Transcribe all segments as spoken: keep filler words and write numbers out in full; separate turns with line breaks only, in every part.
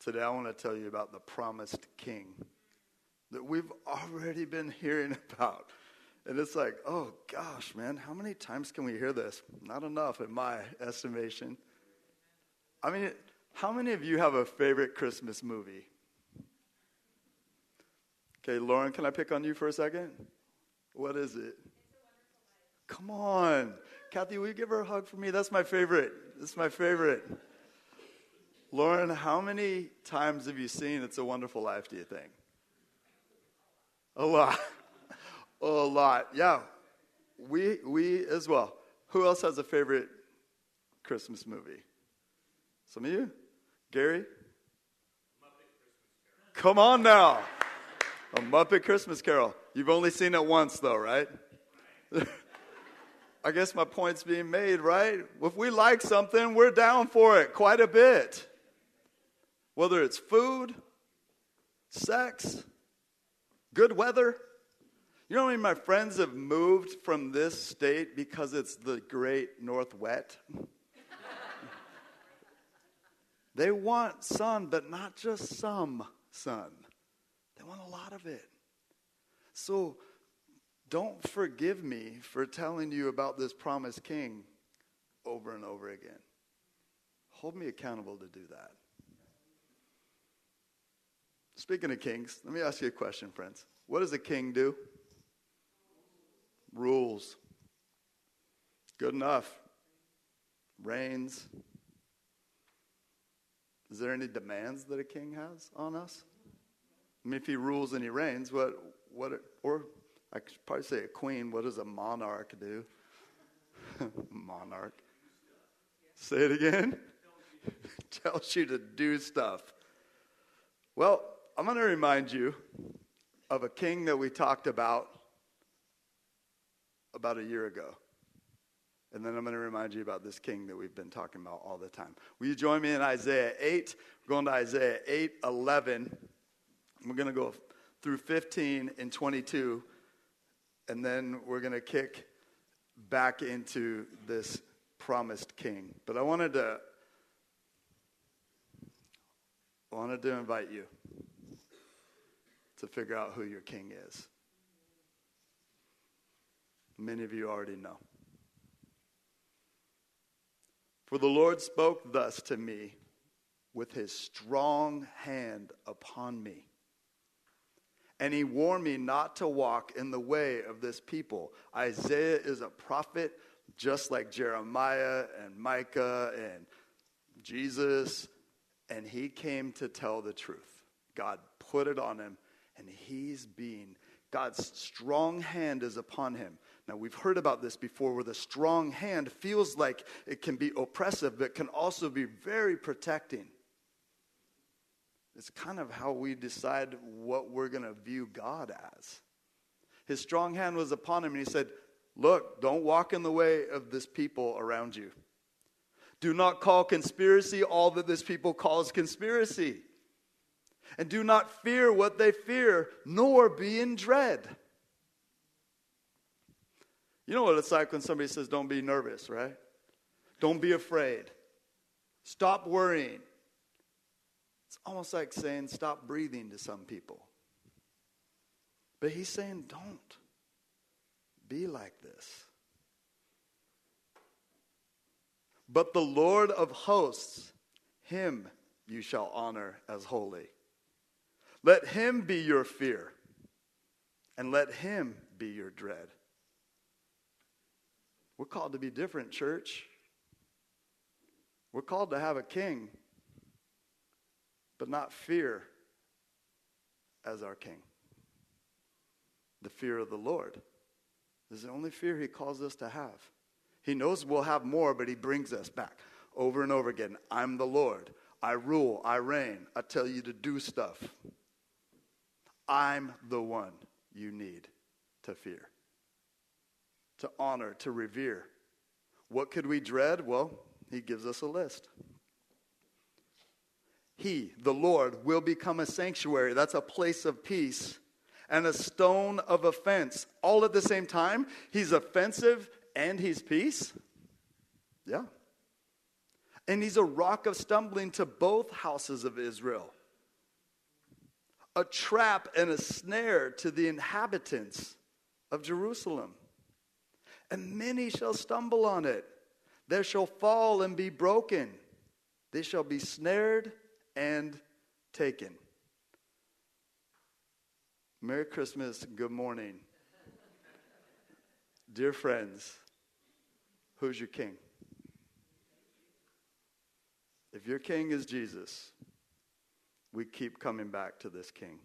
Today I want to tell you about the promised king that we've already been hearing about. And it's like, oh gosh, man, how many times can we hear this? Not enough in my estimation. I mean, how many of you have a favorite Christmas movie? Okay, Lauren, can I pick on you for a second? What is it? Come on. Kathy, will you give her a hug for me? That's my favorite. That's my favorite. Lauren, how many times have you seen It's a Wonderful Life, do you think? A lot. A lot. Yeah. We we as well. Who else has a favorite Christmas movie? Some of you? Gary? Come on now. A Muppet Christmas Carol. You've only seen it once though, right? I guess my point's being made, right? If we like something, we're down for it quite a bit. Whether it's food, sex, good weather. You know how many of my friends have moved from this state because it's the great north wet? They want sun, but not just some sun. They want a lot of it. So don't forgive me for telling you about this promised king over and over again. Hold me accountable to do that. Speaking of kings, let me ask you a question, friends. What does a king do? Rules. Good enough. Reigns. Is there any demands that a king has on us? I mean, if he rules and he reigns, what, what, or I could probably say a queen, what does a monarch do? Monarch. Say it again. Tells you to do stuff. Well, I'm going to remind you of a king that we talked about about a year ago. And then I'm going to remind you about this king that we've been talking about all the time. Will you join me in Isaiah eight? We're going to Isaiah eight eleven. We're going to go through fifteen and twenty-two. And then we're going to kick back into this promised king. But I wanted to, I wanted to invite you to figure out who your king is. Many of you already know. For the Lord spoke thus to me with his strong hand upon me. And he warned me not to walk in the way of this people. Isaiah is a prophet, just like Jeremiah and Micah and Jesus. And he came to tell the truth. God put it on him, and he's being, God's strong hand is upon him. Now, we've heard about this before, where the strong hand feels like it can be oppressive, but can also be very protecting. It's kind of how we decide what we're going to view God as. His strong hand was upon him, and he said, look, don't walk in the way of this people around you. Do not call conspiracy all that this people calls conspiracy. And do not fear what they fear, nor be in dread. You know what it's like when somebody says, don't be nervous, right? Don't be afraid. Stop worrying. It's almost like saying stop breathing to some people. But he's saying don't be like this. But the Lord of hosts, him you shall honor as holy. Let him be your fear, and let him be your dread. We're called to be different, church. We're called to have a king, but not fear as our king. The fear of the Lord is the only fear he calls us to have. He knows we'll have more, but he brings us back over and over again. I'm the Lord. I rule. I reign. I tell you to do stuff. I'm the one you need to fear, to honor, to revere. What could we dread? Well, he gives us a list. He, the Lord, will become a sanctuary. That's a place of peace. And a stone of offense. All at the same time, he's offensive and he's peace. Yeah. And he's a rock of stumbling to both houses of Israel. a trap and a snare to the inhabitants of Jerusalem. And many shall stumble on it. There shall fall and be broken. They shall be snared and taken. Merry Christmas, good morning. Dear friends, who's your king? If your king is Jesus, we keep coming back to this king.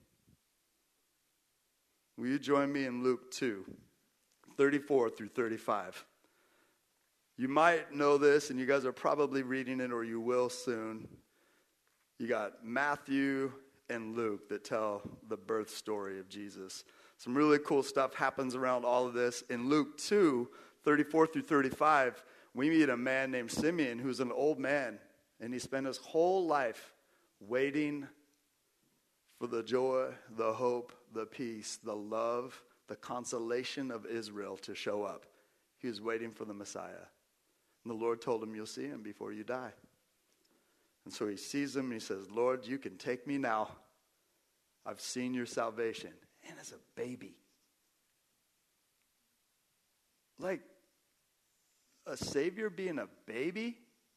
Will you join me in Luke two, thirty-four through thirty-five? You might know this, and you guys are probably reading it, or you will soon. You got Matthew and Luke that tell the birth story of Jesus. Some really cool stuff happens around all of this. In Luke two, thirty-four through thirty-five, we meet a man named Simeon who's an old man, and he spent his whole life waiting for the joy, the hope, the peace, the love, the consolation of Israel to show up. He was waiting for the Messiah. And the Lord told him, you'll see him before you die. And so he sees him and he says, Lord, you can take me now. I've seen your salvation. And as a baby. Like a Savior being a baby?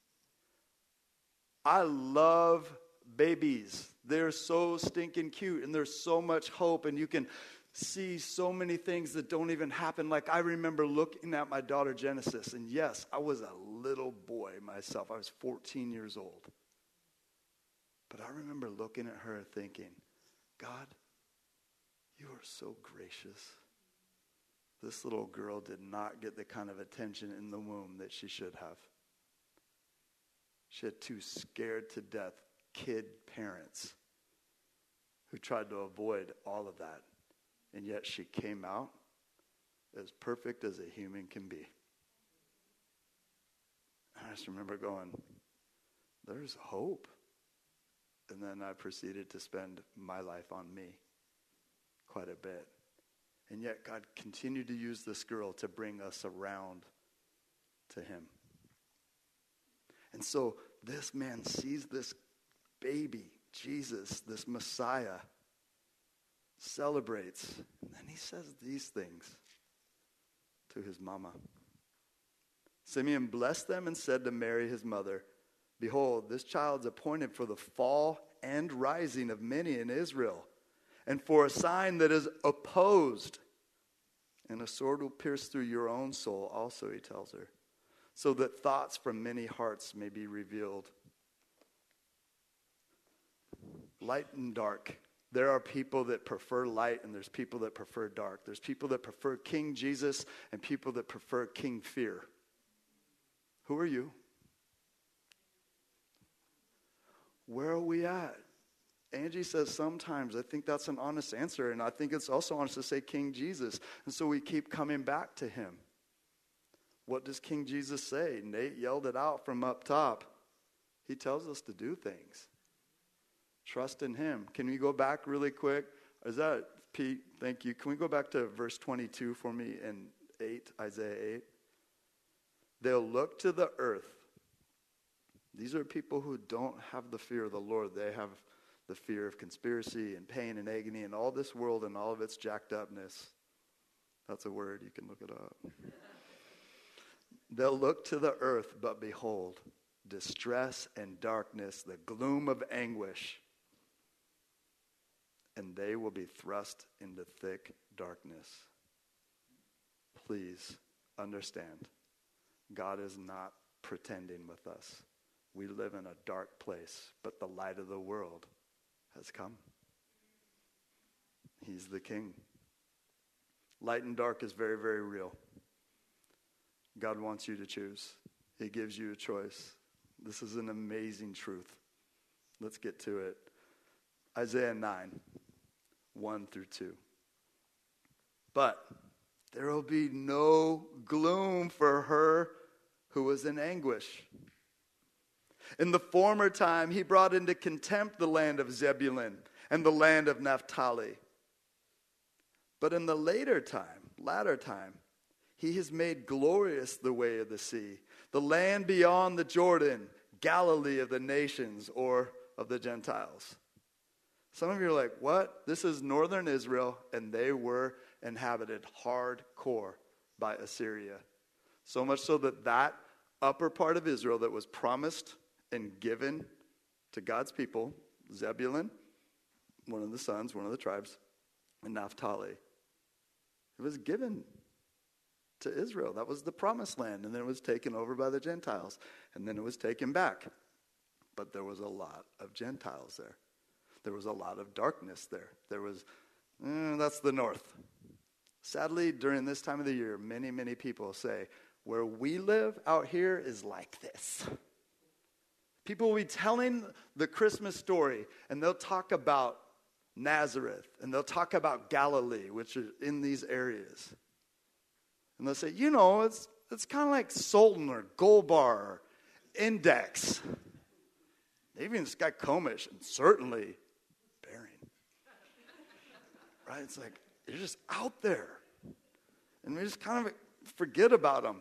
I love babies. They're so stinking cute, and there's so much hope, and you can see so many things that don't even happen. Like I remember looking at my daughter Genesis, and yes, I was a little boy myself. I was fourteen years old. But I remember looking at her thinking, God, you are so gracious. This little girl did not get the kind of attention in the womb that she should have. She had two scared to death kid parents who tried to avoid all of that. And yet she came out as perfect as a human can be. I just remember going, there's hope. And then I proceeded to spend my life on me quite a bit. And yet God continued to use this girl to bring us around to him. And so this man sees this baby, Jesus, this Messiah, celebrates. And then he says these things to his mama. Simeon blessed them and said to Mary, his mother, behold, this child's appointed for the fall and rising of many in Israel, and for a sign that is opposed. And a sword will pierce through your own soul also, he tells her, so that thoughts from many hearts may be revealed. Light and dark. There are people that prefer light, and there's people that prefer dark. There's people that prefer King Jesus and people that prefer King Fear. Who are you? Where are we at? Angie says sometimes. I think that's an honest answer, and I think it's also honest to say King Jesus. And so we keep coming back to him. What does King Jesus say? Nate yelled it out from up top. He tells us to do things. Trust in him. Can we go back really quick? Is that, Pete, thank you. Can we go back to verse twenty-two for me in eight, Isaiah eight? They'll look to the earth. These are people who don't have the fear of the Lord. They have the fear of conspiracy and pain and agony and all this world and all of its jacked upness. That's a word. You can look it up. They'll look to the earth, but behold, distress and darkness, the gloom of anguish. And they will be thrust into thick darkness. Please understand, God is not pretending with us. We live in a dark place, but the light of the world has come. He's the King. Light and dark is very, very real. God wants you to choose. He gives you a choice. This is an amazing truth. Let's get to it. Isaiah nine, one through two. But there will be no gloom for her who was in anguish. In the former time, he brought into contempt the land of Zebulun and the land of Naphtali. But in the later time, latter time, he has made glorious the way of the sea, the land beyond the Jordan, Galilee of the nations or of the Gentiles. Some of you are like, what? This is northern Israel, and they were inhabited hardcore by Assyria. So much so that that upper part of Israel that was promised and given to God's people, Zebulun, one of the sons, one of the tribes, and Naphtali, it was given to Israel. That was the promised land, and then it was taken over by the Gentiles, and then it was taken back. But there was a lot of Gentiles there. There was a lot of darkness there. There was, mm, that's the north. Sadly, during this time of the year, many, many people say, where we live out here is like this. People will be telling the Christmas story, and they'll talk about Nazareth, and they'll talk about Galilee, which is in these areas. And they'll say, you know, it's it's kind of like Sultan or Gold Bar or Index. Even Skykomish, and certainly Bering. Right? It's like, you're just out there. And we just kind of forget about them.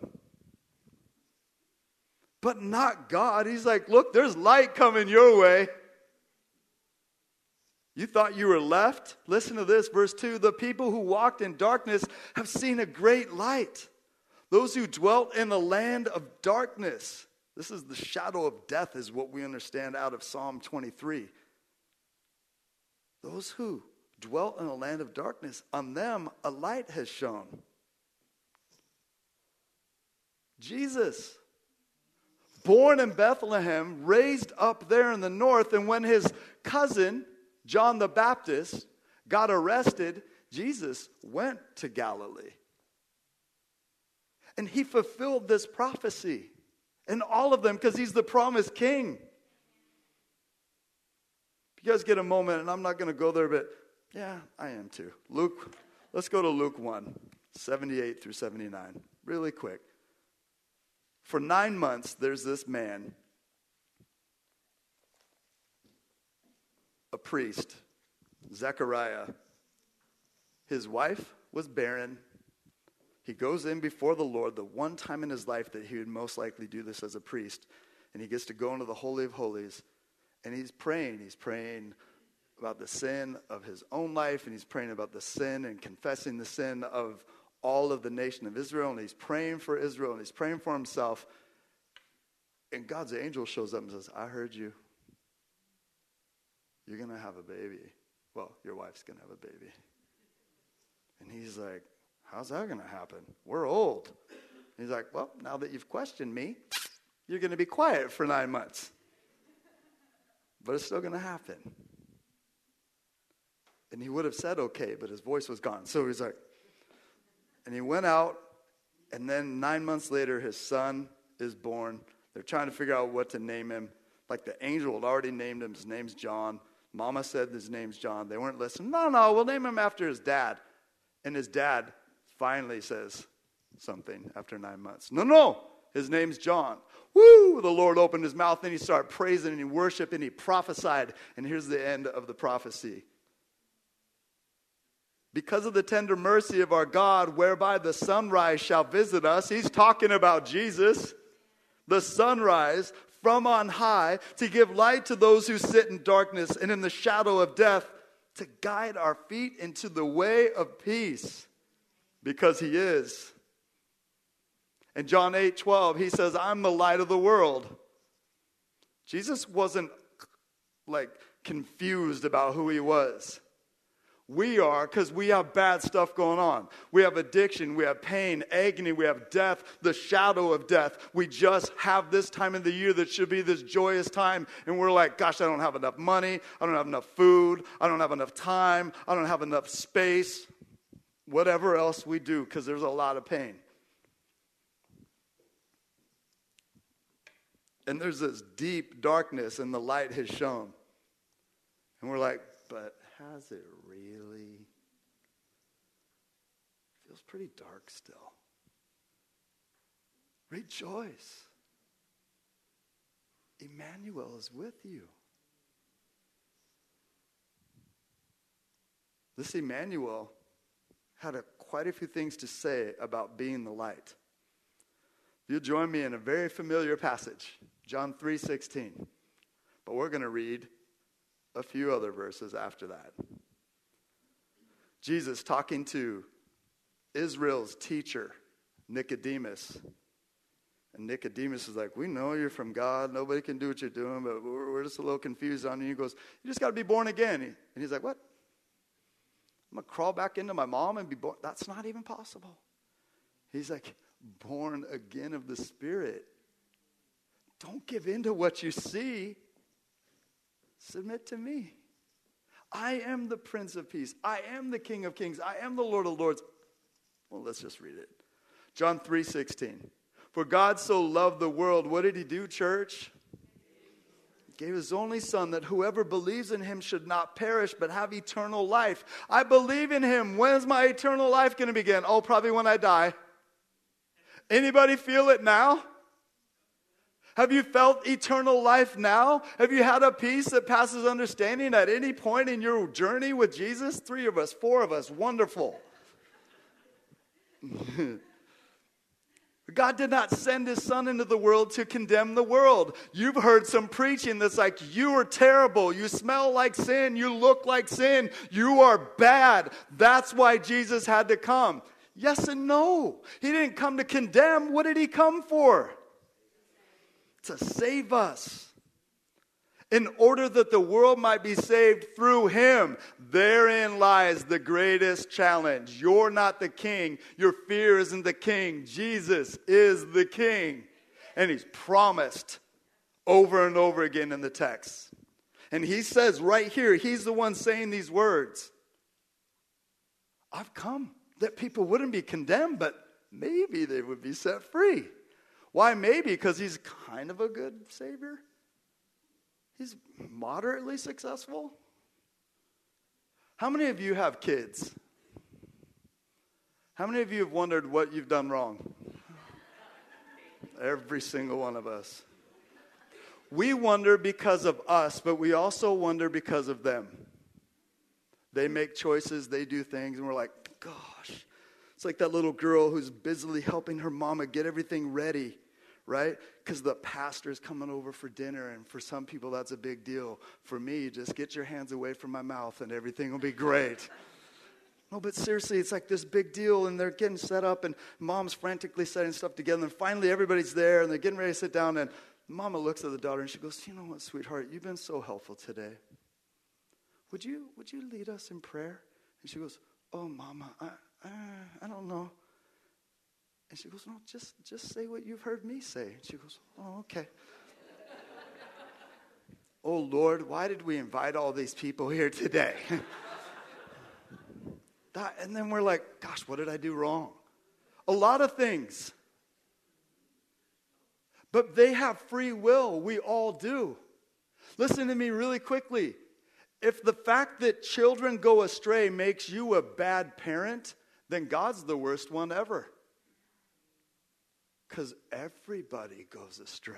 But not God. He's like, look, there's light coming your way. You thought you were left? Listen to this, verse two. The people who walked in darkness have seen a great light. Those who dwelt in the land of darkness. This is the shadow of death is what we understand out of Psalm twenty-three. Those who dwelt in the land of darkness, on them a light has shone. Jesus, born in Bethlehem, raised up there in the north, and when his cousin, John the Baptist, got arrested, Jesus went to Galilee. And he fulfilled this prophecy. And all of them, because he's the promised king. If you guys get a moment, and I'm not going to go there, but yeah, I am too. Luke, let's go to Luke one, seventy-eight through seventy-nine, really quick. For nine months, there's this man, a priest, Zechariah. His wife was barren. He goes in before the Lord the one time in his life that he would most likely do this as a priest. And he gets to go into the Holy of Holies. And he's praying. He's praying about the sin of his own life. And he's praying about the sin and confessing the sin of all of the nation of Israel. And he's praying for Israel. And he's praying for himself. And God's angel shows up and says, I heard you. You're going to have a baby. Well, your wife's going to have a baby. And he's like, how's that going to happen? We're old. He's like, well, now that you've questioned me, you're going to be quiet for nine months. But it's still going to happen. And he would have said okay, but his voice was gone. So he's like, and he went out, and then nine months later, his son is born. They're trying to figure out what to name him. Like the angel had already named him. His name's John. Mama said his name's John. They weren't listening. No, no, we'll name him after his dad. And his dad finally says something after nine months. No, no, his name's John. Woo! The Lord opened his mouth and he started praising and he worshiped and he prophesied. And here's the end of the prophecy. Because of the tender mercy of our God, whereby the sunrise shall visit us. He's talking about Jesus. The sunrise from on high to give light to those who sit in darkness and in the shadow of death, to guide our feet into the way of peace. Because he is. In John eight twelve, he says, I'm the light of the world. Jesus wasn't like confused about who he was. We are, because we have bad stuff going on. We have addiction, we have pain, agony, we have death, the shadow of death. We just have this time of the year that should be this joyous time. And we're like, gosh, I don't have enough money. I don't have enough food. I don't have enough time. I don't have enough space. Whatever else we do, because there's a lot of pain. And there's this deep darkness, and the light has shone. And we're like, but has it really? It feels pretty dark still. Rejoice. Emmanuel is with you. This Emmanuel had a, quite a few things to say about being the light. You'll join me in a very familiar passage, John three sixteen. But we're going to read a few other verses after that. Jesus talking to Israel's teacher, Nicodemus. And Nicodemus is like, we know you're from God. Nobody can do what you're doing, but we're, we're just a little confused on you. He goes, you just got to be born again. And he's like, what? I'm going to crawl back into my mom and be born? That's not even possible. He's like, born again of the Spirit. Don't give in to what you see. Submit to me. I am the Prince of Peace. I am the King of Kings. I am the Lord of Lords. Well, let's just read it. John three sixteen. For God so loved the world. What did he do, church? He gave his only son that whoever believes in him should not perish but have eternal life. I believe in him. When's my eternal life going to begin? Oh, probably when I die. Anybody feel it now? Have you felt eternal life now? Have you had a peace that passes understanding at any point in your journey with Jesus? Three of us, four of us, wonderful. God did not send his son into the world to condemn the world. You've heard some preaching that's like, you are terrible. You smell like sin. You look like sin. You are bad. That's why Jesus had to come. Yes and no. He didn't come to condemn. What did he come for? To save us. In order that the world might be saved through him. Therein lies the greatest challenge. You're not the king. Your fear isn't the king. Jesus is the king. And he's promised over and over again in the text. And he says right here, he's the one saying these words. I've come that people wouldn't be condemned, but maybe they would be set free. Why maybe? Because he's kind of a good Savior. He's moderately successful. How many of you have kids? How many of you have wondered what you've done wrong? Every single one of us. We wonder because of us, but we also wonder because of them. They make choices, they do things, and we're like, gosh. It's like that little girl who's busily helping her mama get everything ready. Right? Because the pastor's coming over for dinner, and for some people that's a big deal. For me, just get your hands away from my mouth and everything will be great. No, but seriously, it's like this big deal, and they're getting set up, and mom's frantically setting stuff together, and finally everybody's there, and they're getting ready to sit down, and mama looks at the daughter, and she goes, you know what, sweetheart, you've been so helpful today. Would you would you lead us in prayer? And she goes, oh, mama, I, I, I don't know. And she goes, no, just, just say what you've heard me say. And she goes, oh, okay. Oh, Lord, why did we invite all these people here today? that, and then we're like, gosh, what did I do wrong? A lot of things. But they have free will. We all do. Listen to me really quickly. If the fact that children go astray makes you a bad parent, then God's the worst one ever. Because everybody goes astray.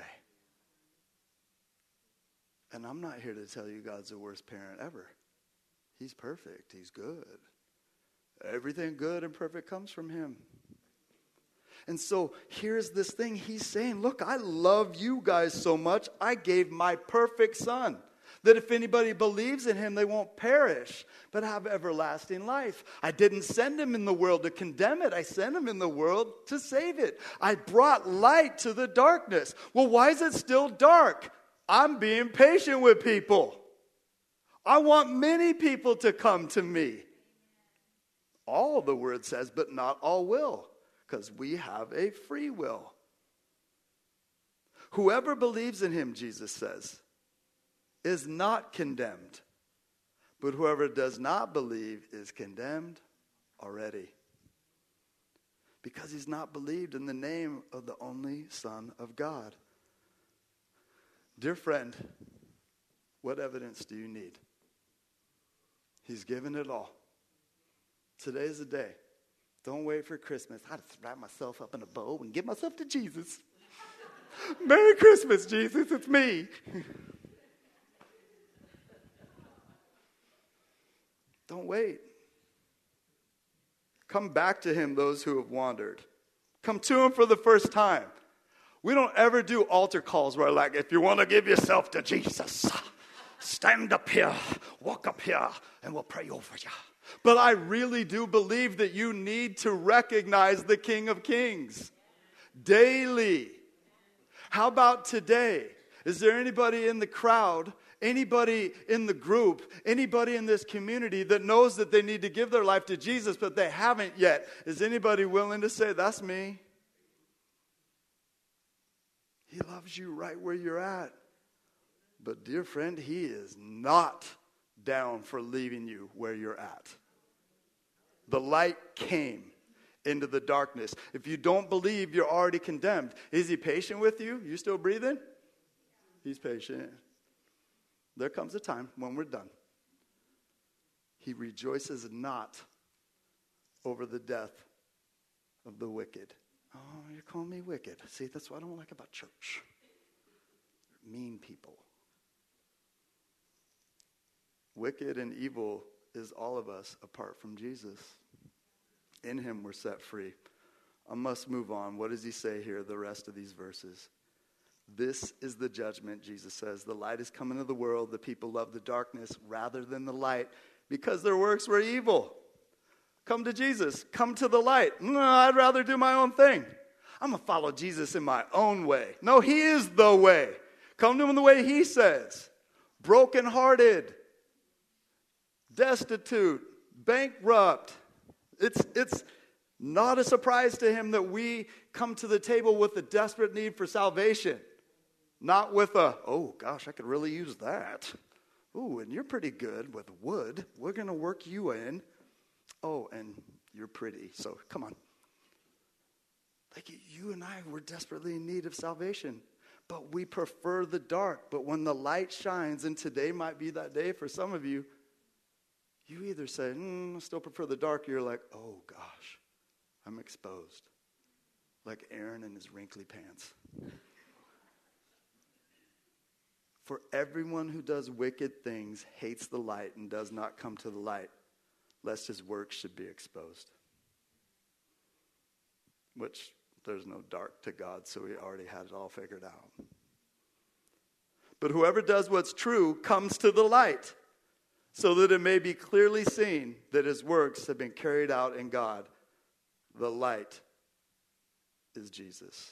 And I'm not here to tell you God's the worst parent ever. He's perfect. He's good. Everything good and perfect comes from him. And so here's this thing he's saying. Look, I love you guys so much. I gave my perfect son. That if anybody believes in him, they won't perish, but have everlasting life. I didn't send him in the world to condemn it. I sent him in the world to save it. I brought light to the darkness. Well, why is it still dark? I'm being patient with people. I want many people to come to me. All the word says, but not all will, because we have a free will. Whoever believes in him, Jesus says, is not condemned. But whoever does not believe is condemned already. Because he's not believed in the name of the only Son of God. Dear friend, what evidence do you need? He's given it all. Today's the day. Don't wait for Christmas. I just wrap myself up in a bow and give myself to Jesus. Merry Christmas, Jesus, it's me. Don't wait. Come back to him, those who have wandered. Come to him for the first time. We don't ever do altar calls where like, if you want to give yourself to Jesus, stand up here, walk up here, and we'll pray over you. But I really do believe that you need to recognize the King of Kings daily. How about today? Is there anybody in the crowd, anybody in the group, anybody in this community that knows that they need to give their life to Jesus, but they haven't yet? Is anybody willing to say, that's me? He loves you right where you're at. But dear friend, he is not down for leaving you where you're at. The light came into the darkness. If you don't believe, you're already condemned. Is he patient with you? You still breathing? He's patient. There comes a time when we're done. He rejoices not over the death of the wicked. Oh, you're calling me wicked. See, that's what I don't like about church. Mean people. Wicked and evil is all of us apart from Jesus. In him we're set free. I must move on. What does he say here, the rest of these verses? This is the judgment, Jesus says. The light is come into the world. The people love the darkness rather than the light because their works were evil. Come to Jesus. Come to the light. No, I'd rather do my own thing. I'm going to follow Jesus in my own way. No, he is the way. Come to him the way he says. Brokenhearted. Destitute. Bankrupt. It's, it's not a surprise to him that we come to the table with a desperate need for salvation. Not with a, oh gosh, I could really use that. Ooh, and you're pretty good with wood. We're going to work you in. Oh, and you're pretty, so come on. Like you and I were desperately in need of salvation, but we prefer the dark. But when the light shines, and today might be that day for some of you, you either say, mm, I still prefer the dark, or you're like, oh gosh, I'm exposed. Like Aaron in his wrinkly pants. For everyone who does wicked things hates the light and does not come to the light, lest his works should be exposed. Which, there's no dark to God, so he already had it all figured out. But whoever does what's true comes to the light, so that it may be clearly seen that his works have been carried out in God. The light is Jesus.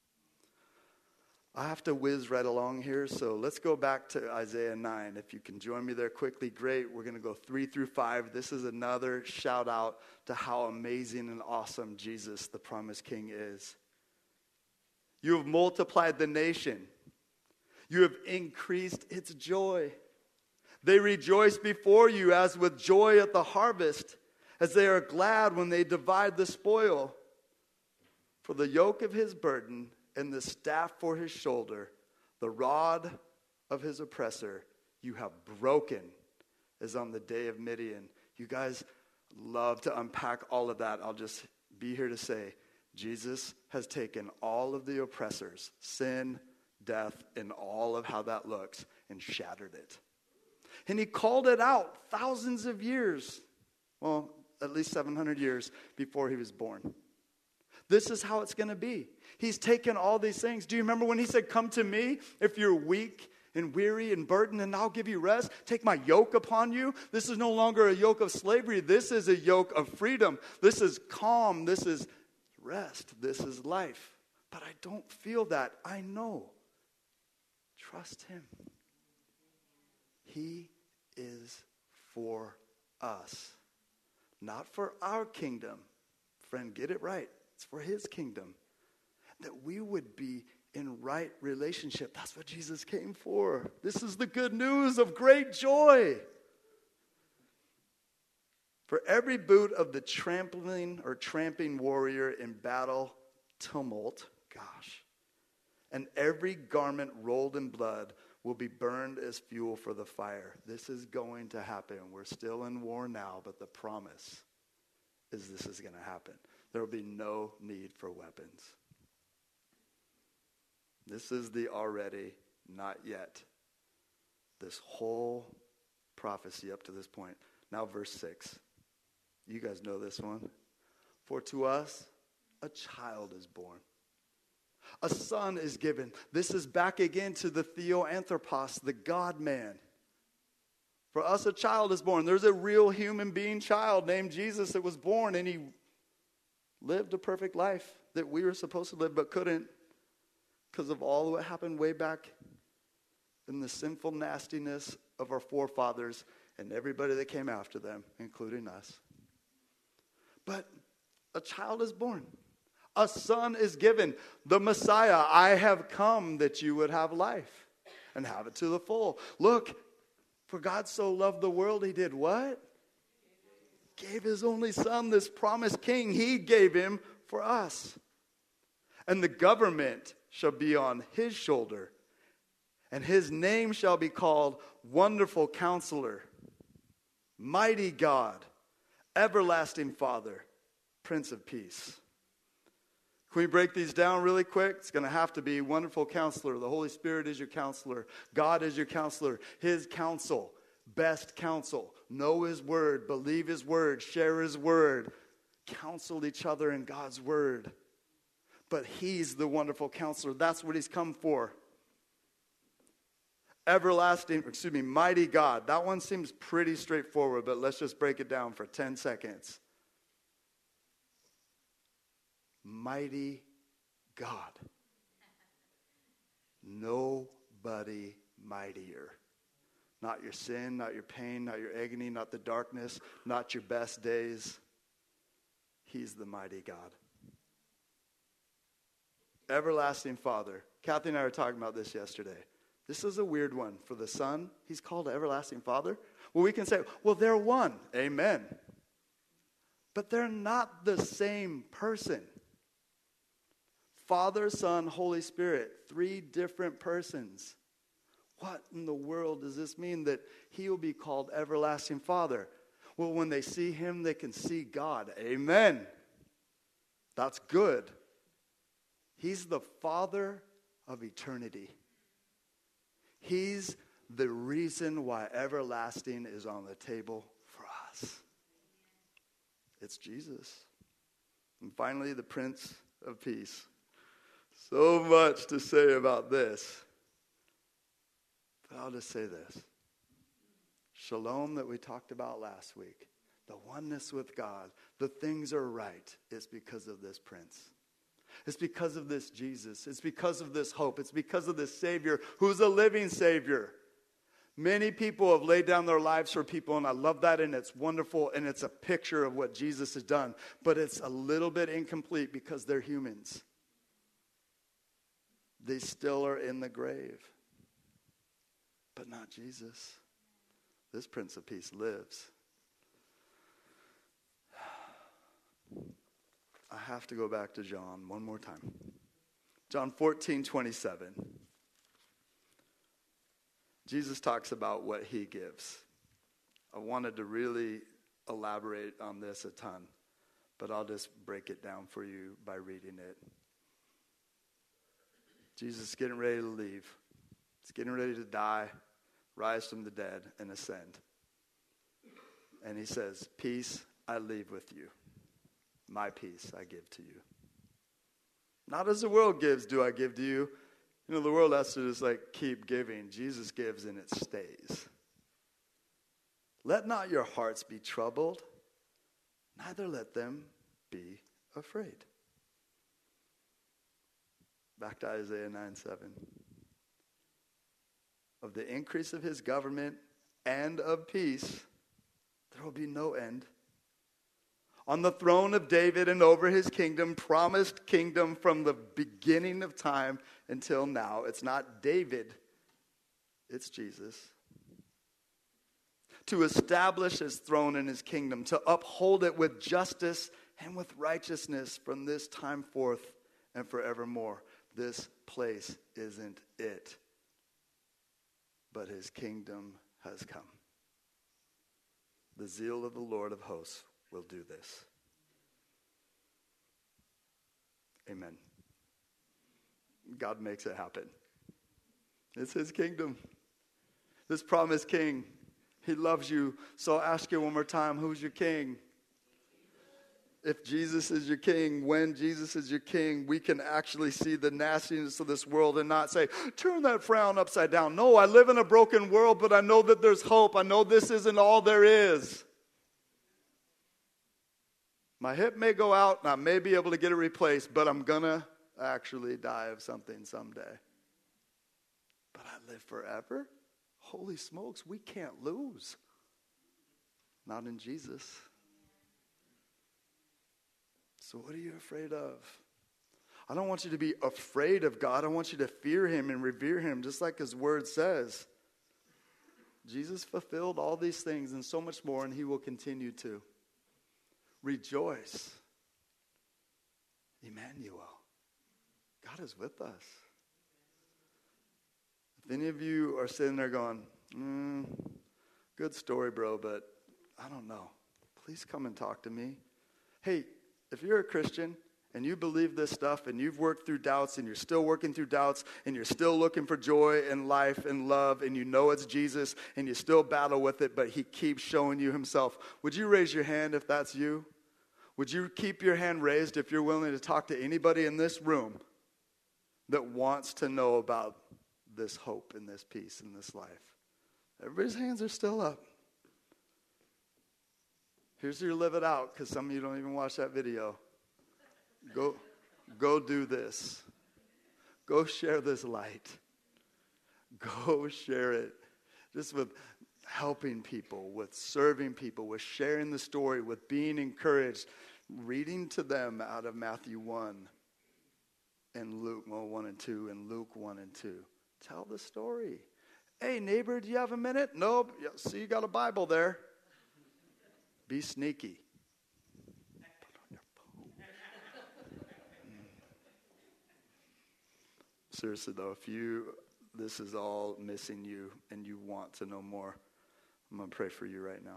I have to whiz right along here, so let's go back to Isaiah nine. If you can join me there quickly, great. We're going to go three through five. This is another shout out to how amazing and awesome Jesus, the promised King, is. You have multiplied the nation. You have increased its joy. They rejoice before you as with joy at the harvest, as they are glad when they divide the spoil. For the yoke of his burden and the staff for his shoulder, the rod of his oppressor, you have broken, as on the day of Midian. You guys love to unpack all of that. I'll just be here to say, Jesus has taken all of the oppressors, sin, death, and all of how that looks, and shattered it. And he called it out thousands of years, well, at least seven hundred years before he was born. This is how it's going to be. He's taken all these things. Do you remember when he said, come to me if you're weak and weary and burdened, and I'll give you rest? Take my yoke upon you. This is no longer a yoke of slavery. This is a yoke of freedom. This is calm. This is rest. This is life. But I don't feel that. I know. Trust him. He is for us, not for our kingdom. Friend, get it right. It's for his kingdom. That we would be in right relationship. That's what Jesus came for. This is the good news of great joy. For every boot of the trampling or tramping warrior in battle tumult, gosh, and every garment rolled in blood will be burned as fuel for the fire. This is going to happen. We're still in war now, but the promise is this is going to happen. There will be no need for weapons. This is the already, not yet. This whole prophecy up to this point. Now verse six. You guys know this one. For to us a child is born. A son is given. This is back again to the theoanthropos, the God-man. For us a child is born. There's a real human being child named Jesus that was born, and he lived a perfect life that we were supposed to live but couldn't because of all that happened way back in the sinful nastiness of our forefathers and everybody that came after them, including us. But a child is born. A son is given. The Messiah, I have come that you would have life and have it to the full. Look, for God so loved the world, he did what? Gave his only son, this promised king. He gave him for us. And the government shall be on his shoulder. And his name shall be called Wonderful Counselor, Mighty God, Everlasting Father, Prince of Peace. Can we break these down really quick? It's going to have to be Wonderful Counselor. The Holy Spirit is your counselor. God is your counselor. His counsel, best counsel. Know his word, believe his word, share his word. Counsel each other in God's word. But he's the wonderful counselor. That's what he's come for. Everlasting, excuse me, mighty God. That one seems pretty straightforward, but let's just break it down for ten seconds. Mighty God. Nobody mightier. Not your sin, not your pain, not your agony, not the darkness, not your best days. He's the mighty God. Everlasting Father. Kathy and I were talking about this yesterday. This is a weird one. For the Son, he's called Everlasting Father. Well, we can say, well, they're one. Amen. But they're not the same person. Father, Son, Holy Spirit. Three different persons. What in the world does this mean that he will be called Everlasting Father? Well, when they see him, they can see God. Amen. That's good. He's the Father of eternity. He's the reason why everlasting is on the table for us. It's Jesus. And finally, the Prince of Peace. So much to say about this. But I'll just say this. Shalom that we talked about last week. The oneness with God. The things are right. It's because of this Prince. It's because of this Jesus. It's because of this hope. It's because of this Savior who's a living Savior. Many people have laid down their lives for people, and I love that, and it's wonderful, and it's a picture of what Jesus has done. But it's a little bit incomplete because they're humans. They still are in the grave. But not Jesus. This Prince of Peace lives. I have to go back to John one more time. John fourteen twenty-seven. Jesus talks about what he gives. I wanted to really elaborate on this a ton, but I'll just break it down for you by reading it. Jesus is getting ready to leave. He's getting ready to die, rise from the dead, and ascend. And he says, peace I leave with you. My peace I give to you. Not as the world gives do I give to you. You know, the world has to just like keep giving. Jesus gives and it stays. Let not your hearts be troubled, neither let them be afraid. Back to Isaiah nine seven. Of the increase of his government and of peace, there will be no end. On the throne of David and over his kingdom, promised kingdom from the beginning of time until now. It's not David, it's Jesus. To establish his throne and his kingdom, to uphold it with justice and with righteousness from this time forth and forevermore. This place isn't it, but his kingdom has come. The zeal of the Lord of hosts will do this. Amen. God makes it happen. It's his kingdom. This promised king, he loves you. So I'll ask you one more time, who's your king? if Jesus is your king, when Jesus is your king, we can actually see the nastiness of this world and not say, turn that frown upside down. No, I live in a broken world, but I know that there's hope. I know this isn't all there is. My hip may go out and I may be able to get it replaced, but I'm going to actually die of something someday. But I live forever? Holy smokes, we can't lose. Not in Jesus. So what are you afraid of? I don't want you to be afraid of God. I want you to fear him and revere him, just like his word says. Jesus fulfilled all these things and so much more, and he will continue to. Rejoice. Emmanuel. God is with us. If any of you are sitting there going, mm, good story, bro, but I don't know. Please come and talk to me. Hey, if you're a Christian and you believe this stuff and you've worked through doubts and you're still working through doubts and you're still looking for joy and life and love and you know it's Jesus and you still battle with it, but he keeps showing you himself, would you raise your hand if that's you? Would you keep your hand raised if you're willing to talk to anybody in this room that wants to know about this hope and this peace in this life? Everybody's hands are still up. Here's your live it out, because some of you don't even watch that video. Go, go do this. Go share this light. Go share it. Just with helping people, with serving people, with sharing the story, with being encouraged, reading to them out of Matthew one and Luke well, one and two and Luke one and two. Tell the story. Hey, neighbor, do you have a minute? Nope. Yeah, see, you got a Bible there. Be sneaky. Put on your phone. Seriously, though, if you, this is all missing you and you want to know more, I'm going to pray for you right now.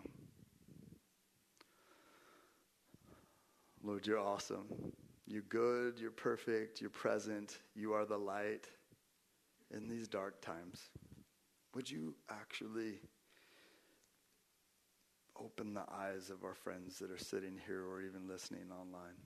Lord, you're awesome. You're good. You're perfect. You're present. You are the light in these dark times. Would you actually open the eyes of our friends that are sitting here or even listening online?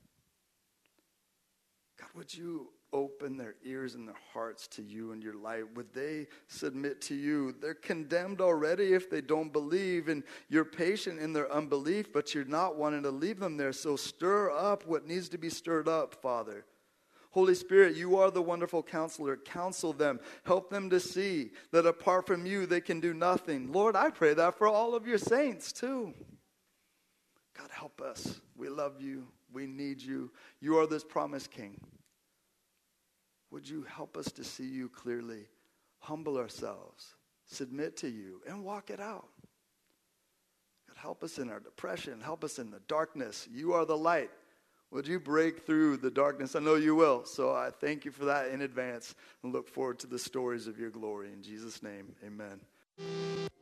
God, would you open their ears and their hearts to you and your light? Would they submit to you? They're condemned already if they don't believe, and you're patient in their unbelief, but you're not wanting to leave them there. So stir up what needs to be stirred up, Father. Holy Spirit, you are the wonderful counselor. Counsel them. Help them to see that apart from you, they can do nothing. Lord, I pray that for all of your saints too. God, help us. We love you. We need you. You are this promised King. Would you help us to see you clearly, humble ourselves, submit to you, and walk it out? God, help us in our depression. Help us in the darkness. You are the light. Would you break through the darkness? I know you will. So I thank you for that in advance and look forward to the stories of your glory. In Jesus' name, amen.